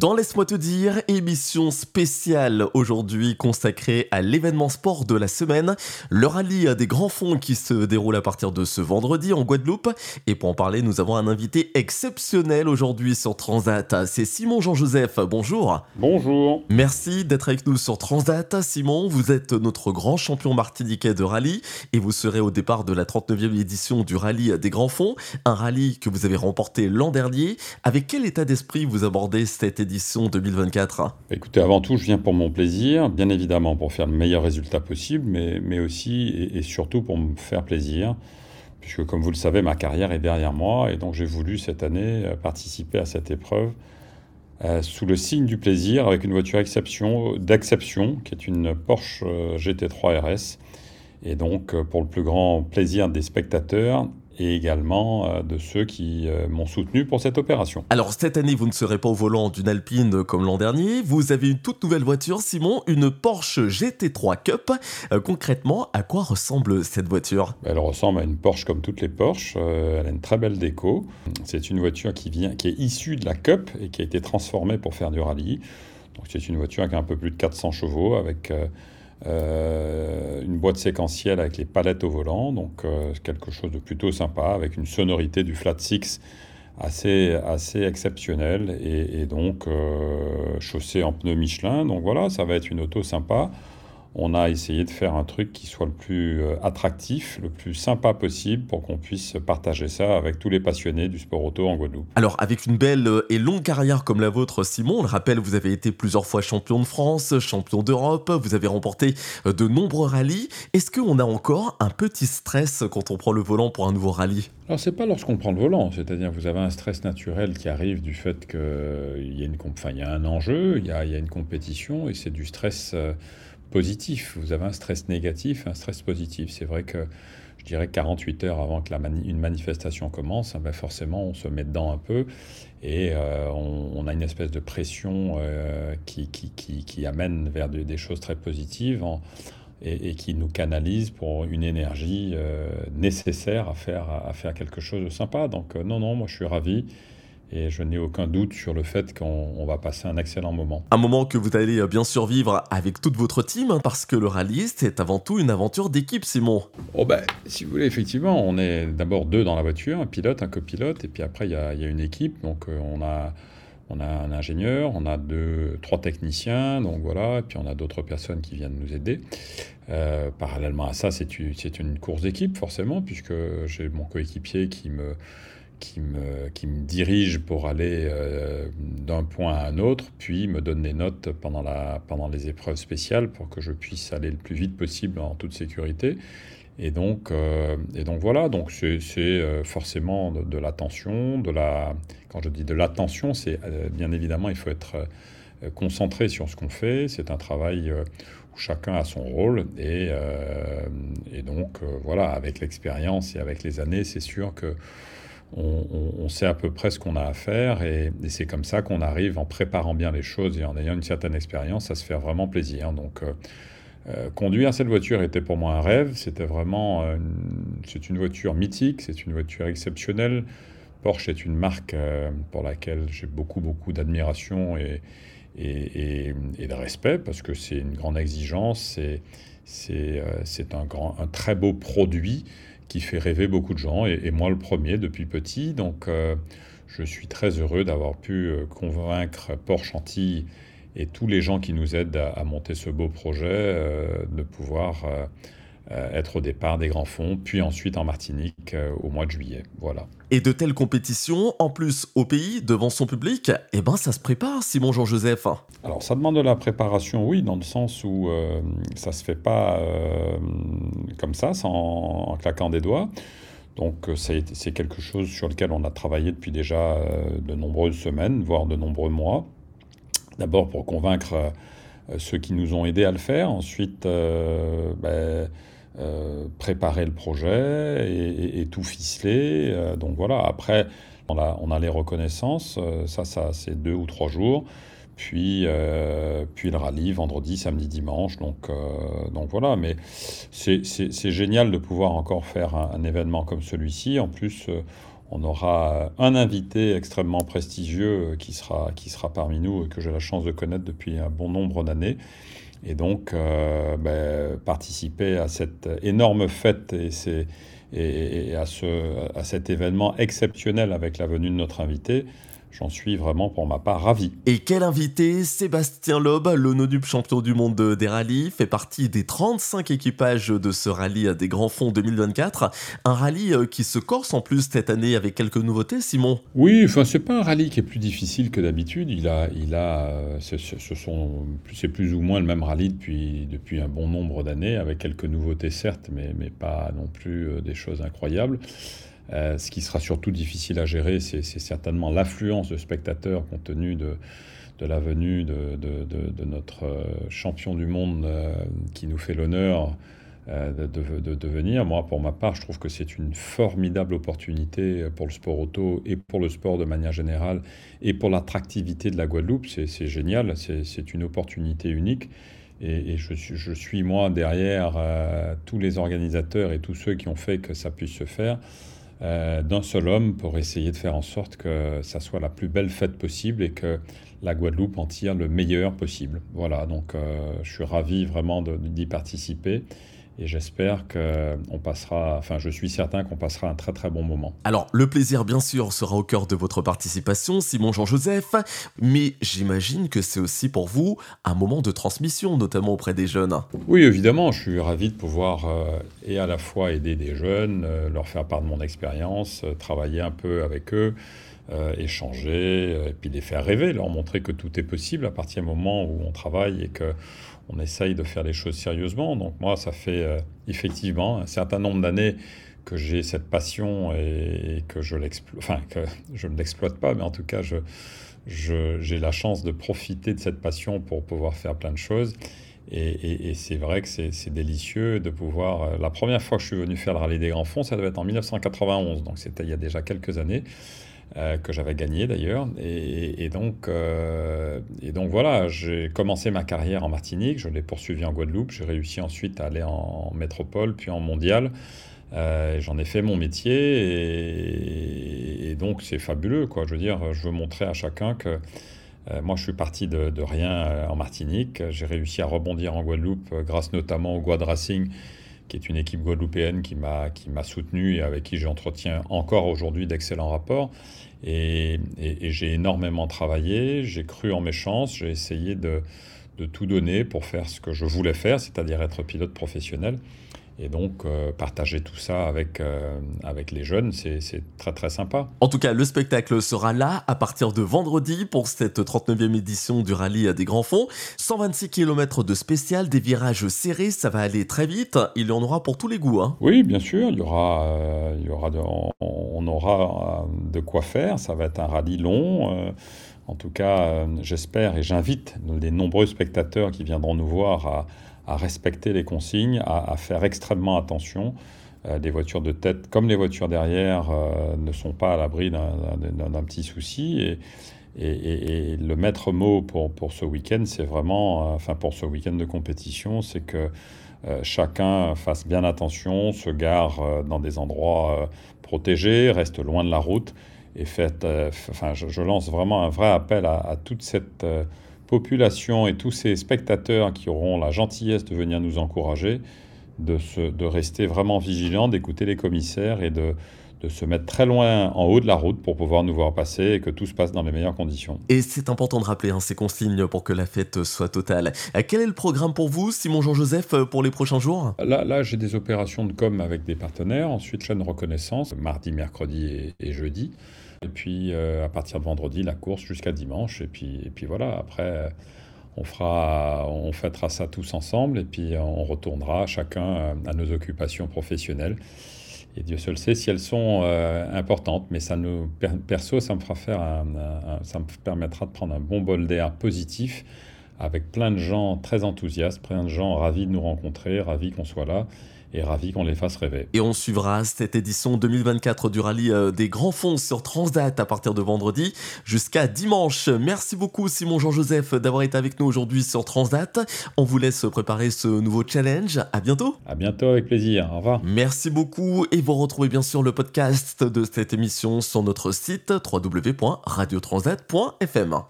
Dans Laisse-moi te dire, émission spéciale aujourd'hui consacrée à l'événement sport de la semaine, le rallye des grands fonds qui se déroule à partir de ce vendredi en Guadeloupe. Et pour en parler, nous avons un invité exceptionnel aujourd'hui sur Transat. C'est Simon Jean-Joseph, bonjour. Bonjour. Merci d'être avec nous sur Transat. Simon, vous êtes notre grand champion martiniquais de rallye et vous serez au départ de la 39e édition du rallye des grands fonds, un rallye que vous avez remporté l'an dernier. Avec quel état d'esprit vous abordez cette édition 2024 ? Écoutez, avant tout, je viens pour mon plaisir, bien évidemment pour faire le meilleur résultat possible, mais aussi et surtout pour me faire plaisir, puisque comme vous le savez, ma carrière est derrière moi, et donc j'ai voulu cette année participer à cette épreuve sous le signe du plaisir, avec une voiture d'exception, qui est une Porsche GT3 RS, et donc pour le plus grand plaisir des spectateurs, et également de ceux qui m'ont soutenu pour cette opération. Alors cette année, vous ne serez pas au volant d'une Alpine comme l'an dernier. Vous avez une toute nouvelle voiture, Simon, une Porsche GT3 Cup. Concrètement, à quoi ressemble cette voiture ? Elle ressemble à une Porsche comme toutes les Porsche. Elle a une très belle déco. C'est une voiture qui est issue de la Cup et qui a été transformée pour faire du rallye. Donc c'est une voiture qui a un peu plus de 400 chevaux avec une boîte séquentielle avec les palettes au volant, donc quelque chose de plutôt sympa, avec une sonorité du flat six assez exceptionnelle, et donc chaussée en pneus Michelin. Donc voilà, ça va être une auto sympa. On a essayé de faire un truc qui soit le plus attractif, le plus sympa possible pour qu'on puisse partager ça avec tous les passionnés du sport auto en Guadeloupe. Alors, avec une belle et longue carrière comme la vôtre, Simon, on le rappelle, vous avez été plusieurs fois champion de France, champion d'Europe, vous avez remporté de nombreux rallyes. Est-ce qu'on a encore un petit stress quand on prend le volant pour un nouveau rallye ? Alors, c'est pas lorsqu'on prend le volant, c'est-à-dire que vous avez un stress naturel qui arrive du fait qu'il y a un enjeu, il y a une compétition, et c'est du stress positif. Vous avez un stress négatif, un stress positif. C'est vrai que je dirais 48 heures avant que une manifestation commence, forcément on se met dedans un peu, et on a une espèce de pression qui amène vers des choses très positives et qui nous canalise pour une énergie nécessaire à faire quelque chose de sympa. Donc non, moi je suis ravi. Et je n'ai aucun doute sur le fait qu'on va passer un excellent moment. Un moment que vous allez bien sûr vivre avec toute votre team, parce que le rallye, c'est avant tout une aventure d'équipe, Simon. Si vous voulez, effectivement, on est d'abord deux dans la voiture, un pilote, un copilote, et puis après, il y a une équipe. Donc, on a un ingénieur, on a trois techniciens, donc voilà, et puis on a d'autres personnes qui viennent nous aider. Parallèlement à ça, c'est une course d'équipe, forcément, puisque j'ai mon coéquipier qui me dirige pour aller d'un point à un autre, puis me donne des notes pendant les épreuves spéciales pour que je puisse aller le plus vite possible en toute sécurité. Et donc voilà, donc c'est forcément de l'attention, quand je dis de l'attention, c'est bien évidemment, il faut être concentré sur ce qu'on fait. C'est un travail où chacun a son rôle, et donc voilà, avec l'expérience et avec les années, c'est sûr que on sait à peu près ce qu'on a à faire, et c'est comme ça qu'on arrive, en préparant bien les choses et en ayant une certaine expérience, à se faire vraiment plaisir. Donc conduire cette voiture était pour moi un rêve. C'était vraiment c'est une voiture mythique, c'est une voiture exceptionnelle. Porsche est une marque pour laquelle j'ai beaucoup d'admiration et de respect, parce que c'est une grande exigence, c'est un très beau produit qui fait rêver beaucoup de gens, et moi le premier depuis petit. Donc je suis très heureux d'avoir pu convaincre Porsche Antilles et tous les gens qui nous aident à monter ce beau projet de pouvoir être au départ des grands fonds, puis ensuite en Martinique au mois de juillet. Voilà. Et de telles compétitions, en plus au pays, devant son public, ça se prépare, Simon Jean-Joseph. Alors ça demande de la préparation, oui, dans le sens où ça se fait pas comme ça, en claquant des doigts. Donc c'est quelque chose sur lequel on a travaillé depuis déjà de nombreuses semaines, voire de nombreux mois. D'abord pour convaincre ceux qui nous ont aidés à le faire, ensuite préparer le projet et tout ficeler. Donc voilà, après on a les reconnaissances, ça c'est 2 ou 3 jours. Puis le rallye, vendredi, samedi, dimanche. Donc voilà, mais c'est génial de pouvoir encore faire un événement comme celui-ci. En plus, on aura un invité extrêmement prestigieux qui sera parmi nous et que j'ai la chance de connaître depuis un bon nombre d'années. Et donc, participer à cette énorme fête et à cet événement exceptionnel avec la venue de notre invité, j'en suis vraiment pour ma part ravi. Et quel invité! Sébastien Loeb, le nonube champion du monde des rallyes, fait partie des 35 équipages de ce rallye des Grands Fonds 2024. Un rallye qui se corse en plus cette année avec quelques nouveautés, Simon. Oui, enfin, c'est pas un rallye qui est plus difficile que d'habitude. C'est plus ou moins le même rallye depuis un bon nombre d'années, avec quelques nouveautés certes, mais pas non plus des choses incroyables. Ce qui sera surtout difficile à gérer, c'est certainement l'affluence de spectateurs compte tenu de la venue de notre champion du monde qui nous fait l'honneur de venir. Moi, pour ma part, je trouve que c'est une formidable opportunité pour le sport auto et pour le sport de manière générale et pour l'attractivité de la Guadeloupe. C'est génial, c'est une opportunité unique. Et je suis, moi, derrière tous les organisateurs et tous ceux qui ont fait que ça puisse se faire d'un seul homme pour essayer de faire en sorte que ça soit la plus belle fête possible et que la Guadeloupe en tire le meilleur possible. Voilà, donc je suis ravi vraiment d'y participer. Et j'espère je suis certain qu'on passera un très très bon moment. Alors, le plaisir, bien sûr, sera au cœur de votre participation, Simon Jean-Joseph, mais j'imagine que c'est aussi pour vous un moment de transmission, notamment auprès des jeunes. Oui, évidemment, je suis ravi de pouvoir et à la fois aider des jeunes, leur faire part de mon expérience, travailler un peu avec eux, échanger, et puis les faire rêver, leur montrer que tout est possible à partir du moment où on travaille et que on essaye de faire les choses sérieusement. Donc moi, ça fait effectivement un certain nombre d'années que j'ai cette passion et que je ne l'exploite pas, mais en tout cas, j'ai la chance de profiter de cette passion pour pouvoir faire plein de choses. Et c'est vrai que c'est délicieux de pouvoir... La première fois que je suis venu faire le Rallye des Grands Fonds, ça devait être en 1991, donc c'était il y a déjà quelques années. Que j'avais gagné d'ailleurs. Et donc voilà, j'ai commencé ma carrière en Martinique, je l'ai poursuivi en Guadeloupe, j'ai réussi ensuite à aller en métropole, puis en mondial. J'en ai fait mon métier et donc c'est fabuleux, quoi. Je veux dire, je veux montrer à chacun que moi je suis parti de rien en Martinique. J'ai réussi à rebondir en Guadeloupe grâce notamment au Guad Racing, qui est une équipe guadeloupéenne qui m'a soutenu et avec qui j'entretiens encore aujourd'hui d'excellents rapports. Et j'ai énormément travaillé, j'ai cru en mes chances, j'ai essayé de tout donner pour faire ce que je voulais faire, c'est-à-dire être pilote professionnel. Et donc, partager tout ça avec les jeunes, c'est très très sympa. En tout cas, le spectacle sera là à partir de vendredi pour cette 39e édition du rallye des Grands Fonds. 126 km de spécial, des virages serrés, ça va aller très vite. Il y en aura pour tous les goûts, hein. Oui, bien sûr, on aura de quoi faire. Ça va être un rallye long. En tout cas, j'espère et j'invite les nombreux spectateurs qui viendront nous voir à respecter les consignes, à faire extrêmement attention. Les voitures de tête, comme les voitures derrière, ne sont pas à l'abri d'un petit souci. Et le maître mot pour ce week-end, c'est vraiment, pour ce week-end de compétition, c'est que chacun fasse bien attention, se gare dans des endroits protégés, reste loin de la route. Et je lance vraiment un vrai appel à toute cette population et tous ces spectateurs qui auront la gentillesse de venir nous encourager, de rester vraiment vigilants, d'écouter les commissaires et de se mettre très loin en haut de la route pour pouvoir nous voir passer et que tout se passe dans les meilleures conditions. Et c'est important de rappeler ces consignes pour que la fête soit totale. Quel est le programme pour vous, Simon Jean-Joseph, pour les prochains jours? Là, j'ai des opérations de com avec des partenaires, ensuite chaîne reconnaissance, mardi, mercredi et jeudi. Et puis, à partir de vendredi, la course jusqu'à dimanche. Et puis voilà, après, on fêtera ça tous ensemble. Et puis, on retournera chacun à nos occupations professionnelles. Et Dieu seul sait si elles sont importantes. Mais ça perso, ça me ça me permettra de prendre un bon bol d'air positif avec plein de gens très enthousiastes, plein de gens ravis de nous rencontrer, ravis qu'on soit là. et ravi qu'on les fasse rêver. Et on suivra cette édition 2024 du rallye des grands fonds sur Transdat à partir de vendredi jusqu'à dimanche. Merci beaucoup Simon Jean-Joseph d'avoir été avec nous aujourd'hui sur Transdat. On vous laisse préparer ce nouveau challenge. À bientôt. À bientôt, avec plaisir. Au revoir. Merci beaucoup et vous retrouvez bien sûr le podcast de cette émission sur notre site www.radiotransdat.fm.